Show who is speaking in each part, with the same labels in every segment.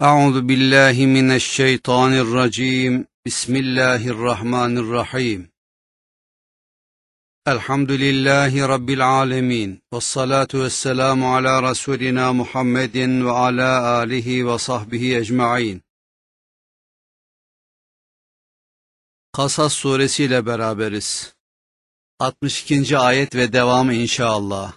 Speaker 1: أعوذ بالله من الشيطان الرجيم بسم الله الرحمن الرحيم الحمد لله رب العالمين والصلاة والسلام على رسولنا محمد وعلى آله وصحبه أجمعين. Kasas suresi ile beraberiz. 62. ayet ve devamı inşallah.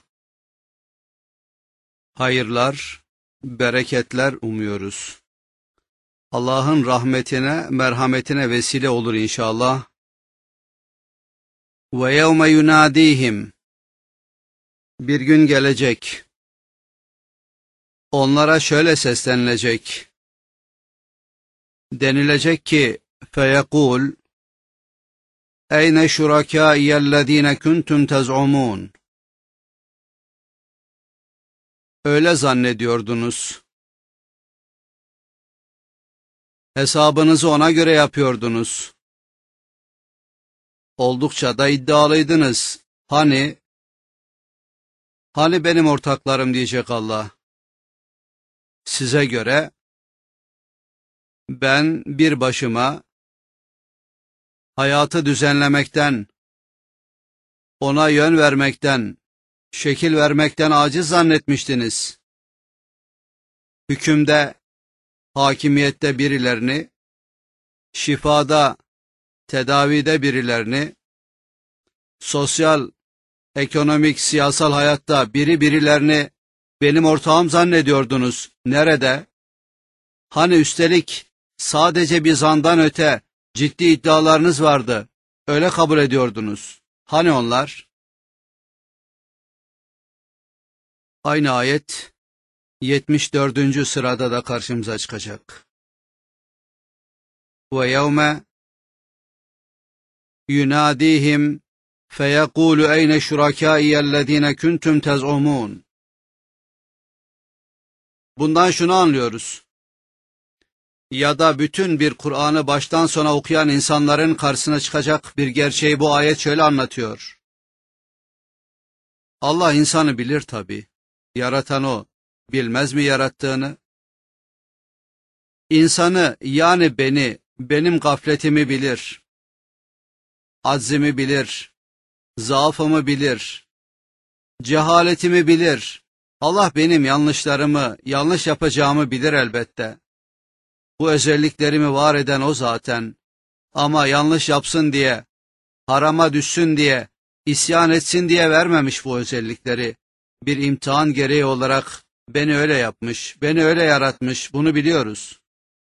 Speaker 1: Hayırlar, bereketler umuyoruz. Allah'ın rahmetine, merhametine vesile olur inşallah. Ve yevme yunadihim. Bir gün gelecek. Onlara şöyle seslenilecek. Denilecek ki, feyekul, eyne şurakâiyellezîne kuntum tez'umûn. Öyle zannediyordunuz. Hesabınızı ona göre yapıyordunuz. Oldukça da iddialıydınız. Hani benim ortaklarım diyecek Allah. Size göre ben bir başıma hayatı düzenlemekten, ona yön vermekten, şekil vermekten aciz zannetmiştiniz. Hükümde, hakimiyette birilerini, şifada, tedavide birilerini, sosyal, ekonomik, siyasal hayatta birilerini benim ortağım zannediyordunuz. Nerede? Hani üstelik sadece bir zandan öte ciddi iddialarınız vardı. Öyle kabul ediyordunuz. Hani onlar? Aynı ayet 74. sırada da karşımıza çıkacak. Ve yevme yunadihim feyekulu eyne şurakâiyellezîne kuntum tez'umûn. Bundan şunu anlıyoruz. Ya da bütün bir Kur'an'ı baştan sona okuyan insanların karşısına çıkacak bir gerçeği bu ayet şöyle anlatıyor. Allah insanı bilir tabii. Yaratan o. Bilmez mi yarattığını? İnsanı yani beni, benim gafletimi bilir. Aczimi bilir. Zaafımı bilir. Cehaletimi bilir. Allah benim yanlışlarımı, yanlış yapacağımı bilir elbette. Bu özelliklerimi var eden o zaten. Ama yanlış yapsın diye, harama düşsün diye, isyan etsin diye vermemiş bu özellikleri. Bir imtihan gereği olarak beni öyle yapmış, beni öyle yaratmış, bunu biliyoruz.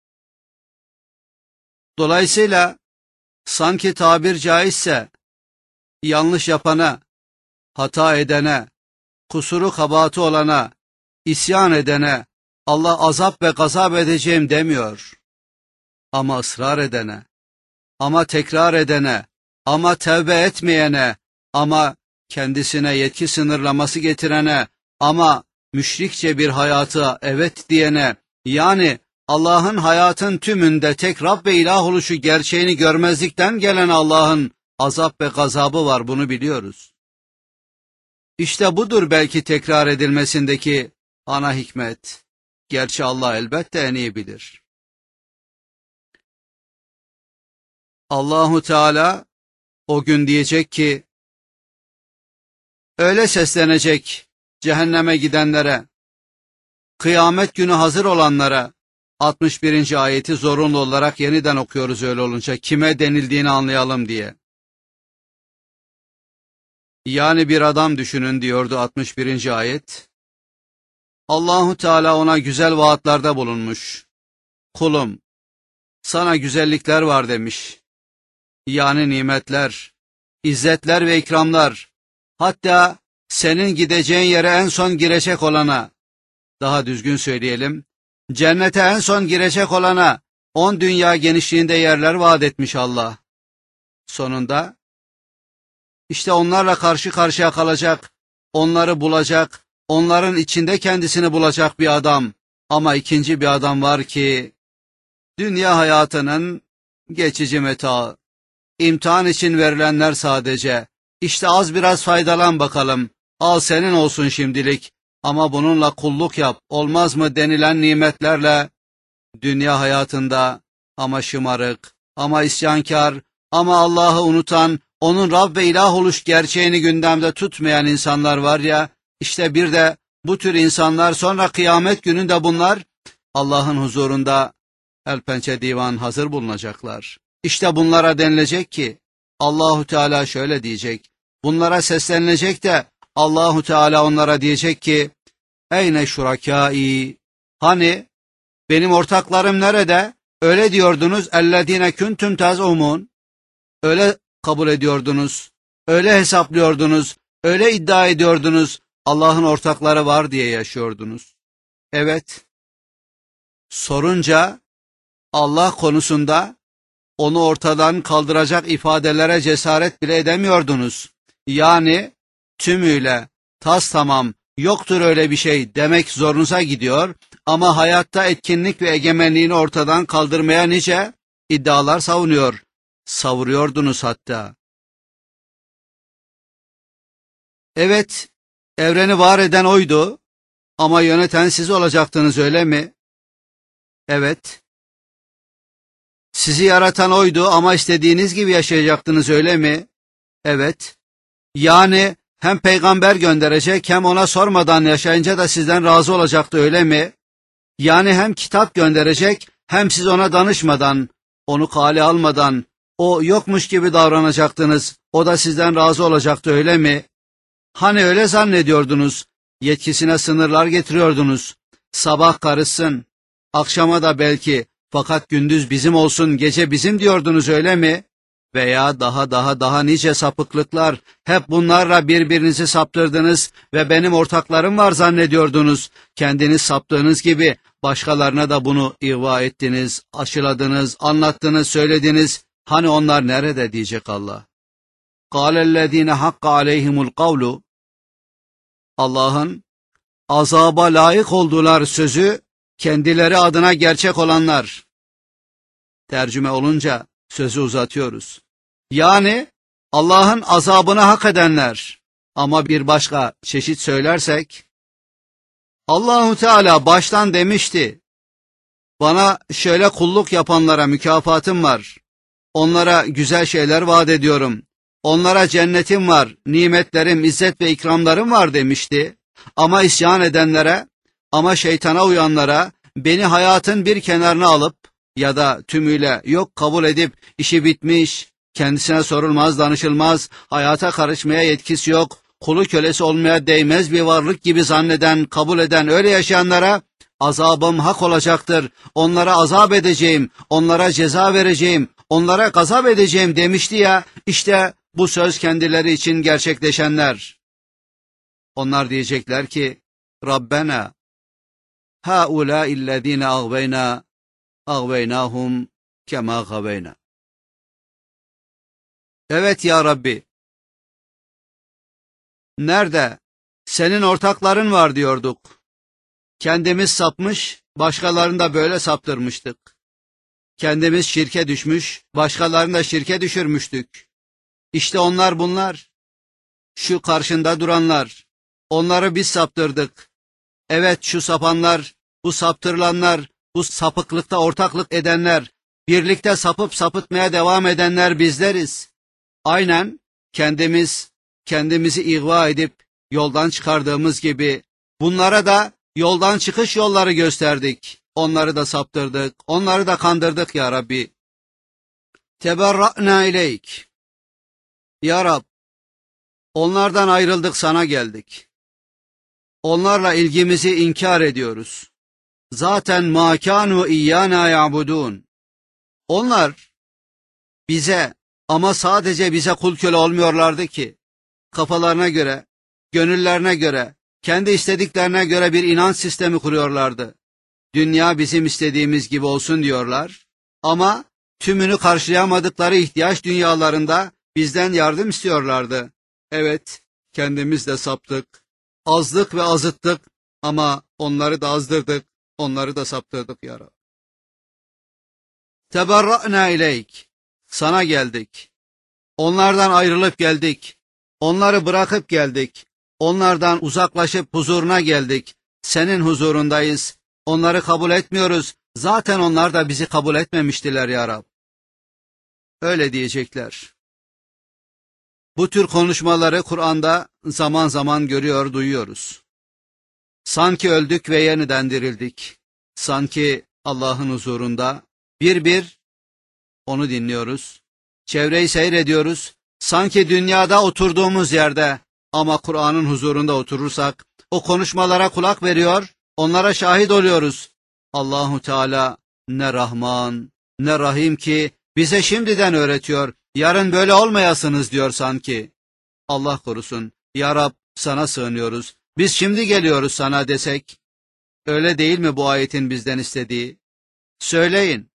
Speaker 1: Dolayısıyla sanki tabir caizse yanlış yapana, hata edene, kusuru kabahati olana, isyan edene Allah azap ve gazap edeceğim demiyor. Ama ısrar edene, ama tekrar edene, ama tevbe etmeyene, ama kendisine yetki sınırlaması getirene, ama müşrikçe bir hayata evet diyene, yani Allah'ın hayatın tümünde tek Rab ve ilah oluşu gerçeğini görmezlikten gelen Allah'ın azap ve gazabı var, bunu biliyoruz. İşte budur belki tekrar edilmesindeki ana hikmet. Gerçi Allah elbette en iyi bilir. Allahu Teala o gün diyecek ki, öyle seslenecek cehenneme gidenlere, kıyamet günü hazır olanlara. 61. ayeti zorunlu olarak yeniden okuyoruz öyle olunca, kime denildiğini anlayalım diye. Yani bir adam düşünün diyordu 61. ayet. Allahu Teala ona güzel vaatlerde bulunmuş. Kulum, sana güzellikler var demiş. Yani nimetler, izzetler ve ikramlar. Hatta senin gideceğin yere en son girecek olana, daha düzgün söyleyelim, cennete en son girecek olana 10 dünya genişliğinde yerler vaat etmiş Allah. Sonunda işte onlarla karşı karşıya kalacak, onları bulacak, onların içinde kendisini bulacak bir adam. Ama ikinci bir adam var ki, dünya hayatının geçici metaı, imtihan için verilenler sadece. İşte az biraz faydalan bakalım, al senin olsun şimdilik, ama bununla kulluk yap, olmaz mı denilen nimetlerle dünya hayatında ama şımarık, ama isyankar, ama Allah'ı unutan, onun Rab ve ilah oluş gerçeğini gündemde tutmayan insanlar var ya, işte bir de bu tür insanlar sonra kıyamet gününde bunlar Allah'ın huzurunda el pençe divan hazır bulunacaklar. İşte bunlara denilecek ki Allahu Teala şöyle diyecek. Bunlara seslenilecek de Allahu Teala onlara diyecek ki: Eyne şurakâi? Hani benim ortaklarım nerede? Öyle diyordunuz, ellezîne kuntum tez'umun. Öyle kabul ediyordunuz, öyle hesaplıyordunuz, öyle iddia ediyordunuz. Allah'ın ortakları var diye yaşıyordunuz. Evet, sorunca Allah konusunda onu ortadan kaldıracak ifadelere cesaret bile edemiyordunuz. Yani tümüyle, tas tamam, yoktur öyle bir şey demek zorunuza gidiyor ama hayatta etkinlik ve egemenliğini ortadan kaldırmaya nice iddialar savuruyordunuz hatta. Evet, evreni var eden oydu ama yöneten siz olacaktınız, öyle mi? Evet. Sizi yaratan oydu ama istediğiniz gibi yaşayacaktınız, öyle mi? Evet. Yani hem peygamber gönderecek hem ona sormadan yaşayınca da sizden razı olacaktı, öyle mi? Yani hem kitap gönderecek hem siz ona danışmadan, onu kale almadan, o yokmuş gibi davranacaktınız, o da sizden razı olacaktı, öyle mi? Hani öyle zannediyordunuz, yetkisine sınırlar getiriyordunuz. Sabah karışsın, akşama da belki, fakat gündüz bizim olsun, gece bizim diyordunuz, öyle mi? Veya daha nice sapıklıklar, hep bunlarla birbirinizi saptırdınız ve benim ortaklarım var zannediyordunuz. Kendiniz saptığınız gibi başkalarına da bunu ihva ettiniz, aşıladınız, anlattınız, söylediniz. Hani onlar nerede diyecek Allah. قَالَ hakka aleyhimul kavlu. Allah'ın azaba layık oldular sözü kendileri adına gerçek olanlar. Tercüme olunca sözü uzatıyoruz. Yani Allah'ın azabını hak edenler. Ama bir başka çeşit söylersek, Allahu Teala baştan demişti, bana şöyle kulluk yapanlara mükafatım var. Onlara güzel şeyler vaat ediyorum. Onlara cennetim var, nimetlerim, izzet ve ikramlarım var demişti. Ama isyan edenlere, ama şeytana uyanlara, beni hayatın bir kenarına alıp ya da tümüyle yok kabul edip işi bitmiş, kendisine sorulmaz, danışılmaz, hayata karışmaya yetkisi yok, kulu kölesi olmaya değmez bir varlık gibi zanneden, kabul eden öyle yaşayanlara azabım hak olacaktır. Onlara azap edeceğim, onlara ceza vereceğim, onlara gazap edeceğim demişti ya, işte bu söz kendileri için gerçekleşenler. Onlar diyecekler ki, Rabbena, haulâillezîne ağveynâhum kemâ gaveyna. Evet ya Rabbi, nerede senin ortakların var diyorduk. Kendimiz sapmış, başkalarını da böyle saptırmıştık. Kendimiz şirke düşmüş, başkalarını da şirke düşürmüştük. İşte onlar bunlar. Şu karşında duranlar. Onları biz saptırdık. Evet, şu sapanlar, bu saptırılanlar, bu sapıklıkta ortaklık edenler, birlikte sapıp sapıtmaya devam edenler bizleriz. Aynen kendimizi ihva edip yoldan çıkardığımız gibi bunlara da yoldan çıkış yolları gösterdik. Onları da saptırdık, onları da kandırdık ya Rabbi. Teberra'na ileyk. Ya Rab, onlardan ayrıldık, sana geldik. Onlarla ilgimizi inkar ediyoruz. Zaten mâ kânû iyyâna ya'budûn. Onlar bize ama sadece bize kul köle olmuyorlardı ki. Kafalarına göre, gönüllerine göre, kendi istediklerine göre bir inanç sistemi kuruyorlardı. Dünya bizim istediğimiz gibi olsun diyorlar. Ama tümünü karşılayamadıkları ihtiyaç dünyalarında bizden yardım istiyorlardı. Evet, kendimiz de saptık. Azdık ve azıttık ama onları da azdırdık, onları da saptırdık ya Rabbi. Teberra'na ileyk. Sana geldik. Onlardan ayrılıp geldik. Onları bırakıp geldik. Onlardan uzaklaşıp huzuruna geldik. Senin huzurundayız. Onları kabul etmiyoruz. Zaten onlar da bizi kabul etmemiştiler ya Rab. Öyle diyecekler. Bu tür konuşmaları Kur'an'da zaman zaman görüyor, duyuyoruz. Sanki öldük ve yeniden dirildik. Sanki Allah'ın huzurunda bir bir onu dinliyoruz. Çevreyi seyrediyoruz. Sanki dünyada oturduğumuz yerde ama Kur'an'ın huzurunda oturursak o konuşmalara kulak veriyor, onlara şahit oluyoruz. Allahu Teala ne Rahman, ne Rahim ki bize şimdiden öğretiyor. Yarın böyle olmayasınız diyor sanki. Allah korusun. Ya Rab, sana sığınıyoruz. Biz şimdi geliyoruz sana desek. Öyle değil mi bu ayetin bizden istediği? Söyleyin.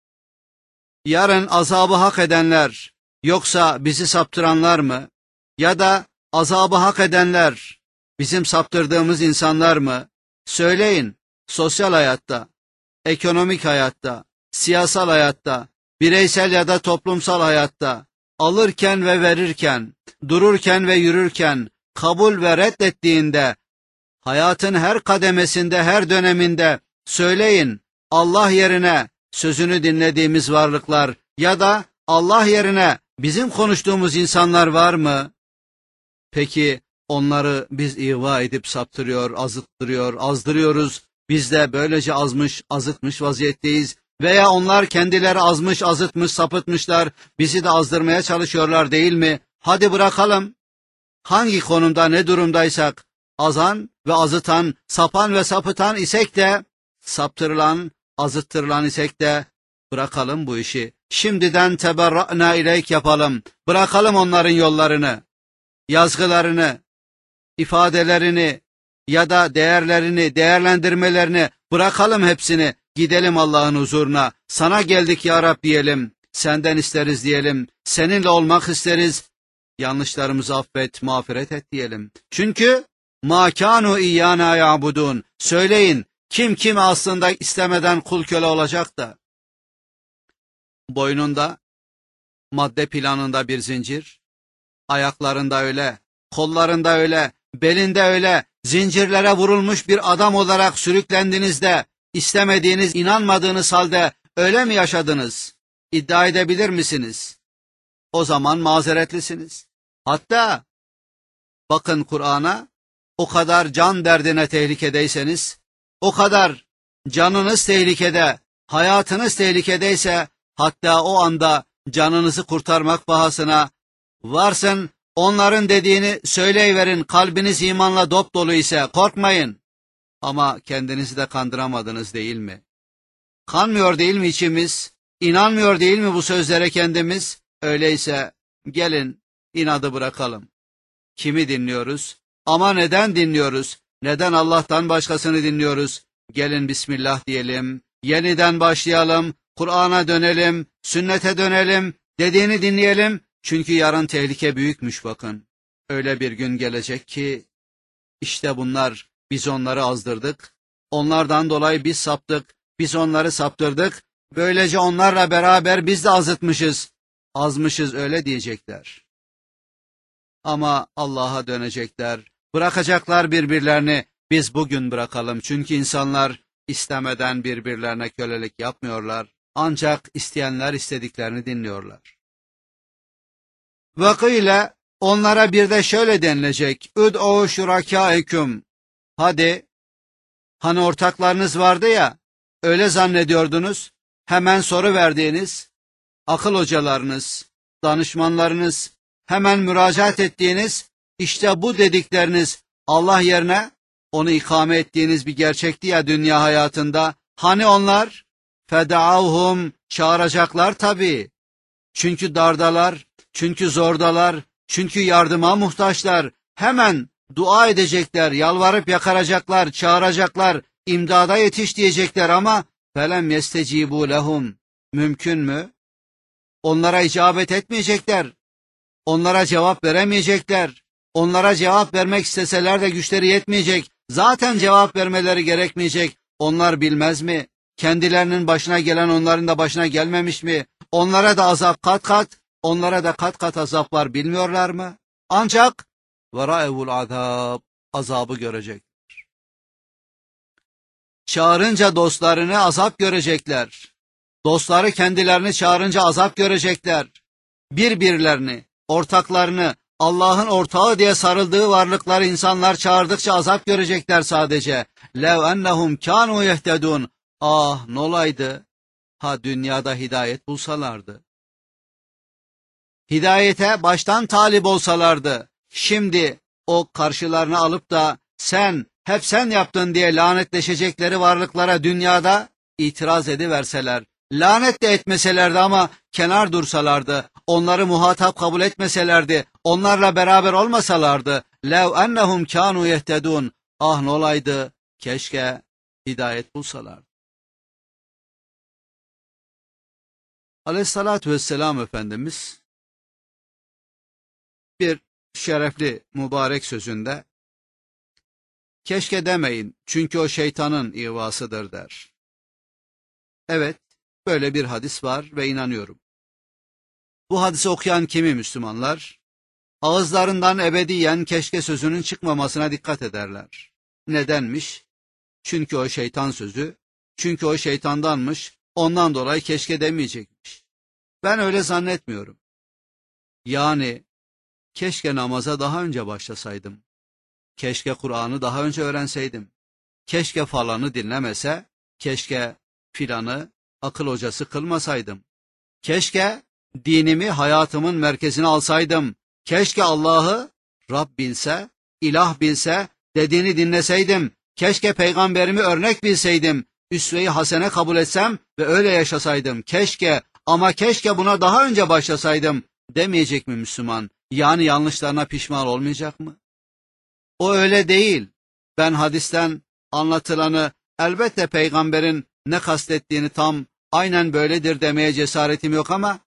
Speaker 1: Yarın azabı hak edenler, yoksa bizi saptıranlar mı? Ya da azabı hak edenler, bizim saptırdığımız insanlar mı? Söyleyin, sosyal hayatta, ekonomik hayatta, siyasal hayatta, bireysel ya da toplumsal hayatta, alırken ve verirken, dururken ve yürürken, kabul ve reddettiğinde, hayatın her kademesinde, her döneminde söyleyin, Allah yerine sözünü dinlediğimiz varlıklar ya da Allah yerine bizim konuştuğumuz insanlar var mı? Peki onları biz ihva edip saptırıyor, azıttırıyor, azdırıyoruz. Biz de böylece azmış, azıtmış vaziyetteyiz. Veya onlar kendileri azmış, azıtmış, sapıtmışlar. Bizi de azdırmaya çalışıyorlar değil mi? Hadi bırakalım. Hangi konumda ne durumdaysak, azan ve azıtan, sapan ve sapıtan isek de, saptırılan, azıttırılan isek de, bırakalım bu işi. Şimdiden teberra'na ileyk yapalım. Bırakalım onların yollarını, yazgılarını, ifadelerini ya da değerlerini, değerlendirmelerini bırakalım hepsini. Gidelim Allah'ın huzuruna. Sana geldik ya Rab diyelim. Senden isteriz diyelim. Seninle olmak isteriz. Yanlışlarımızı affet, mağfiret et diyelim. Çünkü mâ kânû iyyânâ ya'budûn. Söyleyin, kim aslında istemeden kul köle olacak da? Boynunda, madde planında bir zincir, ayaklarında öyle, kollarında öyle, belinde öyle, zincirlere vurulmuş bir adam olarak sürüklendiğinizde, istemediğiniz, inanmadığınız halde öyle mi yaşadınız? İddia edebilir misiniz? O zaman mazeretlisiniz. Hatta bakın Kur'an'a, o kadar can derdine tehlikedeyseniz, o kadar canınız tehlikede, hayatınız tehlikedeyse, hatta o anda canınızı kurtarmak pahasına varsın, onların dediğini söyleyiverin, kalbiniz imanla dop dolu ise korkmayın. Ama kendinizi de kandıramadınız değil mi? Kanmıyor değil mi içimiz? İnanmıyor değil mi bu sözlere kendimiz? Öyleyse gelin inadı bırakalım. Kimi dinliyoruz? Ama neden dinliyoruz? Neden Allah'tan başkasını dinliyoruz? Gelin Bismillah diyelim, yeniden başlayalım, Kur'an'a dönelim, sünnete dönelim, dediğini dinleyelim. Çünkü yarın tehlike büyükmüş bakın. Öyle bir gün gelecek ki, işte bunlar, biz onları azdırdık, onlardan dolayı biz saptık, biz onları saptırdık, böylece onlarla beraber biz de azıtmışız, azmışız öyle diyecekler. Ama Allah'a dönecekler, bırakacaklar birbirlerini, biz bugün bırakalım. Çünkü insanlar istemeden birbirlerine kölelik yapmıyorlar, ancak isteyenler istediklerini dinliyorlar. Vakıyla onlara bir de şöyle denilecek, Ud'u şurakâeküm, hadi, hani ortaklarınız vardı ya, öyle zannediyordunuz, hemen soru verdiğiniz, akıl hocalarınız, danışmanlarınız, hemen müracaat ettiğiniz, işte bu dedikleriniz Allah yerine onu ikame ettiğiniz bir gerçekti ya dünya hayatında. Hani onlar? Feda'avhum, çağıracaklar tabii. Çünkü dardalar, çünkü zordalar, çünkü yardıma muhtaçlar. Hemen dua edecekler, yalvarıp yakaracaklar, çağıracaklar, imdada yetiş diyecekler ama felem yestecibu lehum. Mümkün mü? Onlara icabet etmeyecekler. Onlara cevap veremeyecekler. Onlara cevap vermek isteseler de güçleri yetmeyecek. Zaten cevap vermeleri gerekmeyecek. Onlar bilmez mi? Kendilerinin başına gelen onların da başına gelmemiş mi? Onlara da azap kat kat, onlara da kat kat azap var, bilmiyorlar mı? Ancak veraevul azab, azabı görecek. çağırınca dostlarını azap görecekler. Dostları kendilerini çağırınca azap görecekler. Birbirlerini, ortaklarını, Allah'ın ortağı diye sarıldığı varlıkları insanlar çağırdıkça azap görecekler sadece. Lev ennehum kânû yehtedûn. Ah nolaydı, ha dünyada hidayet bulsalardı. Hidayete baştan talip olsalardı. Şimdi o karşılarına alıp da hep sen yaptın diye lanetleşecekleri varlıklara dünyada itiraz ediverseler, lanet de etmeselerdi ama kenar dursalardı, onları muhatap kabul etmeselerdi, onlarla beraber olmasalardı, lev ennehum kânû yehtedûn. Ah nolaydı, keşke hidayet bulsalardı. Aleyhissalatü vesselam Efendimiz bir şerefli mübarek sözünde, keşke demeyin çünkü o şeytanın ihvasıdır der. Evet, böyle bir hadis var ve inanıyorum. Bu hadisi okuyan kimi Müslümanlar, ağızlarından ebediyen keşke sözünün çıkmamasına dikkat ederler. Nedenmiş? Çünkü o şeytan sözü, çünkü o şeytandanmış, ondan dolayı keşke demeyecekmiş. Ben öyle zannetmiyorum. Yani, keşke namaza daha önce başlasaydım. Keşke Kur'an'ı daha önce öğrenseydim. Keşke falanı dinlemese, keşke filanı akıl hocası kılmasaydım. Keşke dinimi hayatımın merkezine alsaydım. Keşke Allah'ı Rab bilse, ilah bilse, dediğini dinleseydim. Keşke peygamberimi örnek bilseydim. Üsve-i hasene kabul etsem ve öyle yaşasaydım. Keşke ama keşke buna daha önce başlasaydım demeyecek mi Müslüman? Yani yanlışlarına pişman olmayacak mı? O öyle değil. Ben hadisten anlatılanı elbette peygamberin ne kastettiğini tam aynen böyledir demeye cesaretim yok ama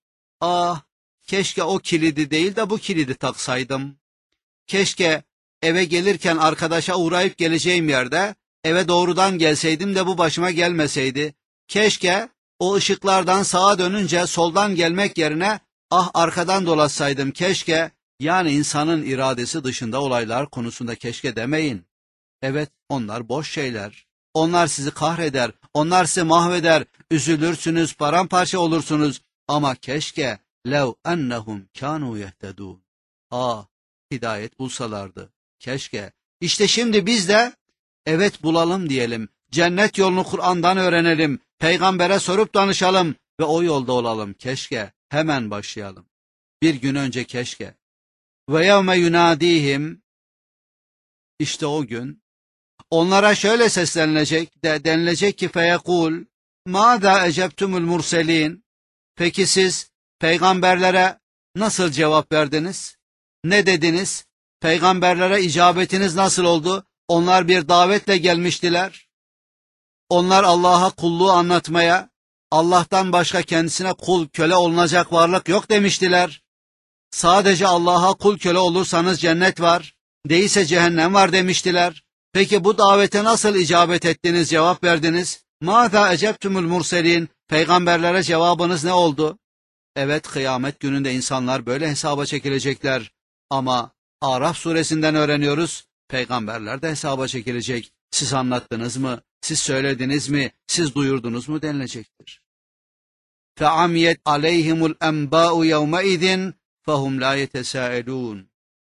Speaker 1: keşke o kilidi değil de bu kilidi taksaydım. Keşke eve gelirken arkadaşa uğrayıp geleceğim yerde eve doğrudan gelseydim de bu başıma gelmeseydi. Keşke o ışıklardan sağa dönünce soldan gelmek yerine arkadan dolaşsaydım. Keşke, yani insanın iradesi dışında olaylar konusunda keşke demeyin. Evet, onlar boş şeyler. Onlar sizi kahreder, onlar sizi mahveder, üzülürsünüz, paramparça olursunuz. Ama keşke lev ennehum kânû yehtedûn. Hidayet bulsalardı. Keşke. İşte şimdi biz de evet bulalım diyelim. Cennet yolunu Kur'an'dan öğrenelim. Peygambere sorup danışalım ve o yolda olalım. Keşke. Hemen başlayalım. Bir gün önce keşke. Ve yevme yunadihim. İşte o gün onlara şöyle seslenilecek denilecek ki feyekul mâdâ ecebtumul murselin. Peki siz peygamberlere nasıl cevap verdiniz? Ne dediniz? Peygamberlere icabetiniz nasıl oldu? Onlar bir davetle gelmiştiler. Onlar Allah'a kulluğu anlatmaya, Allah'tan başka kendisine kul köle olunacak varlık yok demiştiler. Sadece Allah'a kul köle olursanız cennet var, değilse cehennem var demiştiler. Peki bu davete nasıl icabet ettiniz, cevap verdiniz? Mâzâ ecebtumul murselin. Peygamberlere cevabınız ne oldu? Evet, kıyamet gününde insanlar böyle hesaba çekilecekler. Ama Araf suresinden öğreniyoruz, peygamberler de hesaba çekilecek. Siz anlattınız mı, siz söylediniz mi, siz duyurdunuz mu denilecektir. فَعَمْيَتْ عَلَيْهِمُ الْاَنْبَاءُ يَوْمَئِذٍ فَهُمْ لَا يَتَسَاءَلُونَ.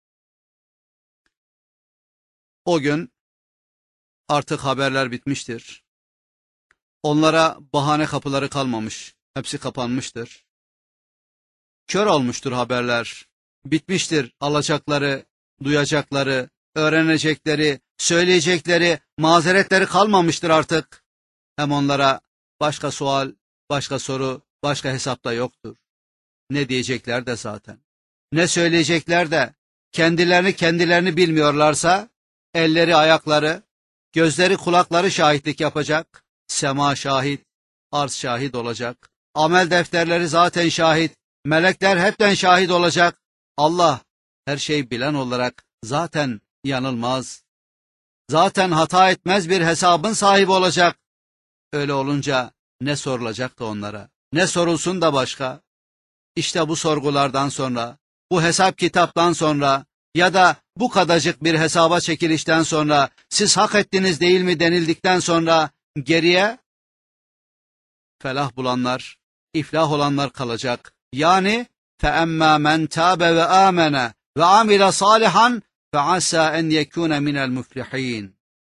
Speaker 1: O gün artık haberler bitmiştir. Onlara bahane kapıları kalmamış, hepsi kapanmıştır. Kör olmuştur haberler, bitmiştir alacakları, duyacakları, öğrenecekleri, söyleyecekleri, mazeretleri kalmamıştır artık. Hem onlara başka sual, başka soru, başka hesap da yoktur. Ne diyecekler de zaten. Ne söyleyecekler de kendilerini bilmiyorlarsa elleri ayakları, gözleri kulakları şahitlik yapacak. Sema şahit, arz şahit olacak. Amel defterleri zaten şahit, melekler hepten şahit olacak. Allah her şeyi bilen olarak zaten yanılmaz. Zaten hata etmez bir hesabın sahibi olacak. Öyle olunca ne sorulacak da onlara? Ne sorulsun da başka? İşte bu sorgulardan sonra, bu hesap kitaptan sonra ya da bu kadarcık bir hesaba çekilişten sonra siz hak ettiniz değil mi denildikten sonra Geriye felah bulanlar, iflah olanlar kalacak. Yani فَأَمَّا مَنْ تَابَ وَآمَنَ وَعَمِلَ صَالِحًا فَعَسَى اَنْ يَكُونَ مِنَ الْمُفْلِحِينَ.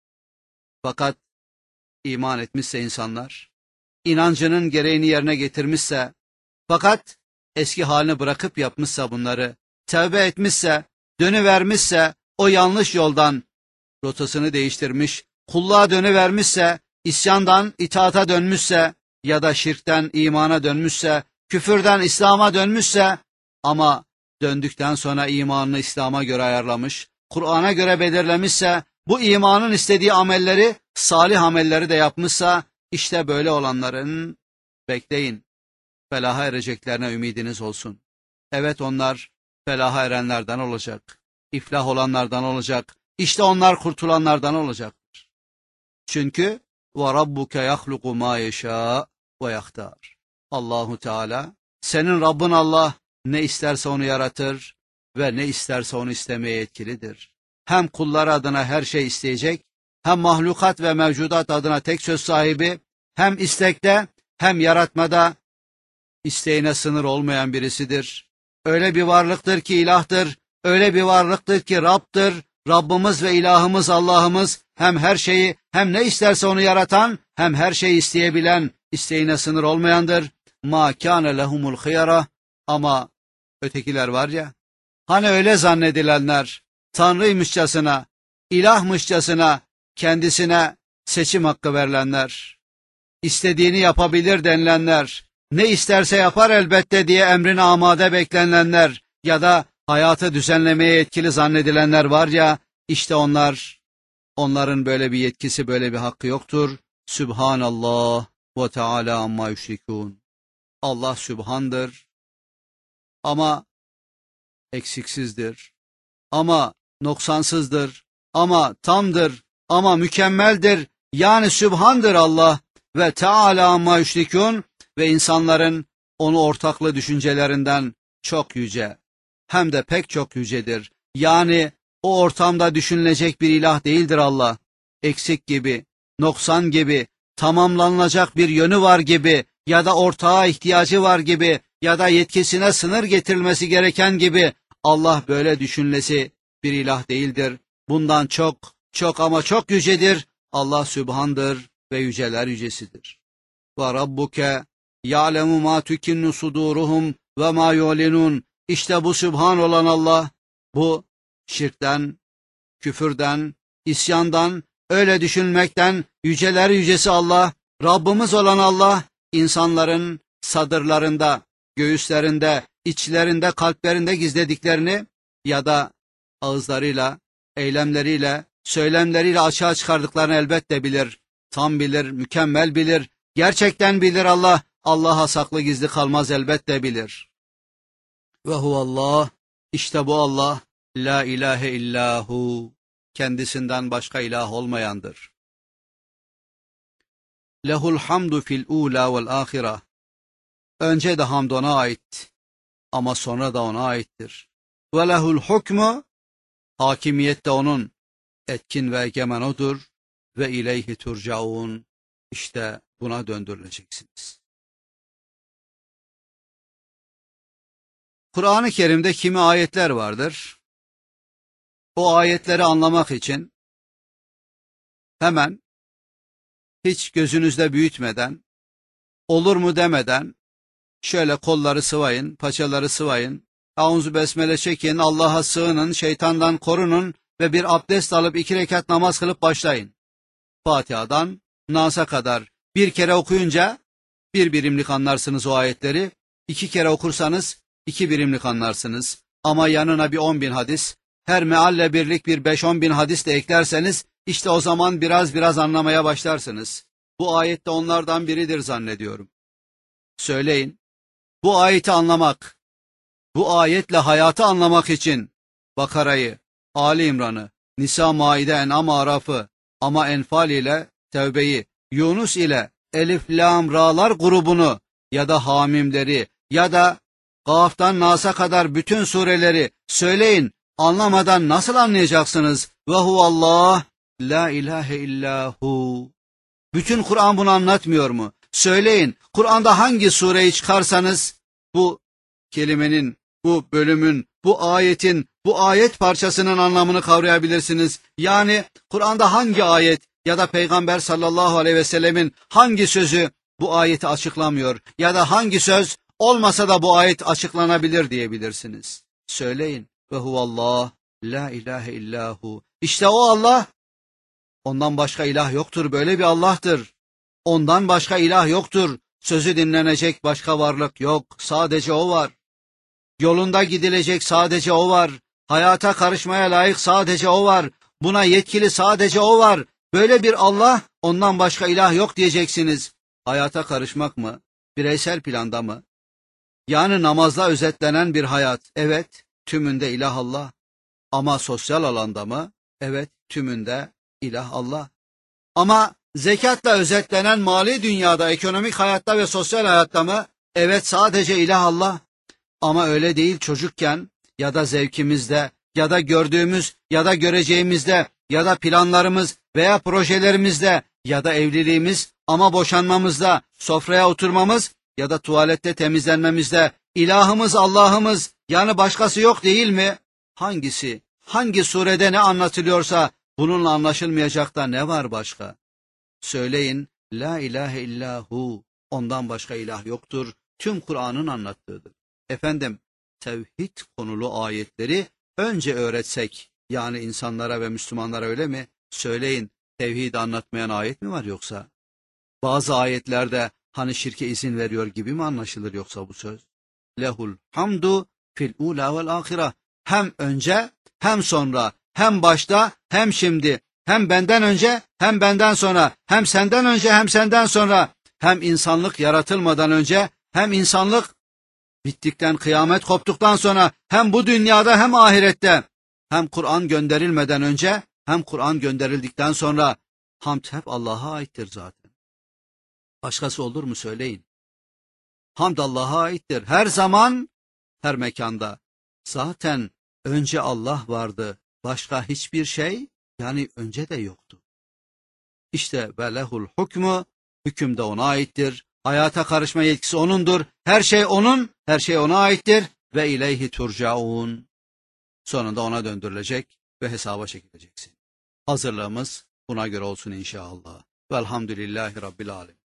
Speaker 1: Fakat iman etmişse insanlar, inancının gereğini yerine getirmişse, fakat eski halini bırakıp yapmışsa bunları, tevbe etmişse, dönüvermişse, o yanlış yoldan rotasını değiştirmiş, kulluğa dönüvermişse, isyandan itaata dönmüşse ya da şirkten imana dönmüşse, küfürden İslam'a dönmüşse ama döndükten sonra imanını İslam'a göre ayarlamış, Kur'an'a göre belirlemişse, bu imanın istediği amelleri, salih amelleri de yapmışsa, işte böyle olanların bekleyin, felaha ereceklerine ümidiniz olsun. Evet, onlar felaha erenlerden olacak, iflah olanlardan olacak, işte onlar kurtulanlardan olacaktır. Çünkü وَرَبُّكَ يَخْلُقُ مَا يَشَاءُ وَيَخْتَارُ. Allahu Teala, senin Rabbin Allah ne isterse onu yaratır ve ne isterse onu istemeye yetkilidir. Hem kulları adına her şey isteyecek, hem mahlukat ve mevcudat adına tek söz sahibi, hem istekte hem yaratmada isteğine sınır olmayan birisidir. Öyle bir varlıktır ki ilahtır, öyle bir varlıktır ki Rab'dır. Rabbimiz ve ilahımız Allah'ımız hem her şeyi hem ne isterse onu yaratan hem her şeyi isteyebilen, isteğine sınır olmayandır. Ma kâne lehumul khiyara. Ama ötekiler var ya, hani öyle zannedilenler, Tanrıymışçasına, ilahmışçasına, kendisine seçim hakkı verilenler, istediğini yapabilir denilenler, ne isterse yapar elbette diye emrine amade beklenenler ya da hayatı düzenlemeye yetkili zannedilenler var ya, işte onların böyle bir yetkisi, böyle bir hakkı yoktur. Sübhanallah ve Teala amma yüşrikûn. Allah sübhandır ama eksiksizdir, ama noksansızdır, ama tamdır, ama mükemmeldir. Yani sübhandır Allah ve Teala amma yüşrikûn ve insanların onu ortaklı düşüncelerinden çok yüce, hem de pek çok yücedir. Yani o ortamda düşünülecek bir ilah değildir Allah. Eksik gibi, noksan gibi, tamamlanacak bir yönü var gibi ya da ortağa ihtiyacı var gibi ya da yetkisine sınır getirilmesi gereken gibi Allah böyle düşünülesi bir ilah değildir. Bundan çok, çok ama çok yücedir. Allah sübhandır ve yüceler yücesidir. Ve Rabbuke ya'lemu ma tukinnu suduruhum ve ma yu'linun. İşte bu sübhan olan Allah, bu şirkten, küfürden, isyandan, öyle düşünmekten yüceler yücesi Allah, Rabbimiz olan Allah, insanların sadırlarında, göğüslerinde, içlerinde, kalplerinde gizlediklerini ya da ağızlarıyla, eylemleriyle, söylemleriyle açığa çıkardıklarını elbette bilir. Tam bilir, mükemmel bilir, gerçekten bilir Allah. Allah'a saklı gizli kalmaz, elbette bilir. Ve huvallah, işte bu Allah, la ilahe illahu, kendisinden başka ilah olmayandır. Lehul hamdu fil ula vel ahira. Önce de hamd ona ait ama sonra da ona aittir. Ve lehul hukmu, hakimiyet de onun, etkin ve egemen odur ve ileyhi turcaun, işte buna döndürüleceksiniz. Kur'an-ı Kerim'de kimi ayetler vardır. O ayetleri anlamak için hemen hiç gözünüzde büyütmeden, olur mu demeden şöyle kolları sıvayın, paçaları sıvayın, Auzu besmele çekin, Allah'a sığının, şeytandan korunun ve bir abdest alıp 2 rekat namaz kılıp başlayın. Fatiha'dan Nas'a kadar bir kere okuyunca 1 birimlik anlarsınız o ayetleri, 2 kere okursanız 2 birimlik anlarsınız. Ama yanına bir 10.000 hadis, her mealle birlik bir 5-10 bin hadis de eklerseniz, işte o zaman biraz anlamaya başlarsınız. Bu ayet de onlardan biridir zannediyorum. Söyleyin, bu ayeti anlamak, bu ayetle hayatı anlamak için Bakara'yı, Ali İmran'ı, Nisa, Maide, En'am, Araf'ı ama Enfal ile Tevbe'yi, Yunus ile Elif, Lam, Ra'lar grubunu ya da Hamimleri ya da Gaf'tan Nas'a kadar bütün sureleri söyleyin, anlamadan nasıl anlayacaksınız? Ve huvallah, la ilahe illahu. Bütün Kur'an bunu anlatmıyor mu? Söyleyin, Kur'an'da hangi sureyi çıkarsanız bu kelimenin, bu bölümün, bu ayetin, bu ayet parçasının anlamını kavrayabilirsiniz. Yani Kur'an'da hangi ayet ya da Peygamber sallallahu aleyhi ve sellemin hangi sözü bu ayeti açıklamıyor ya da hangi söz olmasa da bu ayet açıklanabilir diyebilirsiniz. Söyleyin. Ve huvallah la ilahe illahu. İşte o Allah. Ondan başka ilah yoktur. Böyle bir Allah'tır. Ondan başka ilah yoktur. Sözü dinlenecek başka varlık yok. Sadece o var. Yolunda gidilecek sadece o var. Hayata karışmaya layık sadece o var. Buna yetkili sadece o var. Böyle bir Allah, ondan başka ilah yok diyeceksiniz. Hayata karışmak mı? Bireysel planda mı? Yani namazla özetlenen bir hayat. Evet, tümünde ilah Allah. Ama sosyal alanda mı? Evet, tümünde ilah Allah. Ama zekatla özetlenen mali dünyada, ekonomik hayatta ve sosyal hayatta mı? Evet, sadece ilah Allah. Ama öyle değil çocukken ya da zevkimizde ya da gördüğümüz ya da göreceğimizde ya da planlarımız veya projelerimizde ya da evliliğimiz ama boşanmamızda, sofraya oturmamız ya da tuvalette temizlenmemizde ilahımız Allah'ımız yani başkası yok değil mi? Hangisi, hangi surede ne anlatılıyorsa bununla anlaşılmayacak da ne var başka? Söyleyin, la ilahe illahu, ondan başka ilah yoktur, tüm Kur'an'ın anlattığıdır. Efendim, tevhid konulu ayetleri önce öğretsek, yani insanlara ve Müslümanlara öyle mi? Söyleyin, tevhidi anlatmayan ayet mi var yoksa? Bazı ayetlerde hani şirke izin veriyor gibi mi anlaşılır yoksa bu söz? Lehul hamdu fil ula vel ahireh. Hem önce, hem sonra, hem başta, hem şimdi, hem benden önce, hem benden sonra, hem senden önce, hem senden sonra, hem insanlık yaratılmadan önce, hem insanlık bittikten, kıyamet koptuktan sonra, hem bu dünyada hem ahirette, hem Kur'an gönderilmeden önce, hem Kur'an gönderildikten sonra, hamd hep Allah'a aittir zaten. Başkası olur mu söyleyin. Hamd Allah'a aittir. Her zaman, her mekanda. Zaten önce Allah vardı. Başka hiçbir şey, yani önce de yoktu. İşte ve lehul hukmu, hüküm de ona aittir. Hayata karışma yetkisi O'nundur. Her şey O'nun, her şey O'na aittir. Ve ileyhi turcaun. Sonunda O'na döndürülecek ve hesaba çekileceksin. Hazırlığımız buna göre olsun inşallah. Velhamdülillahi Rabbil alemin.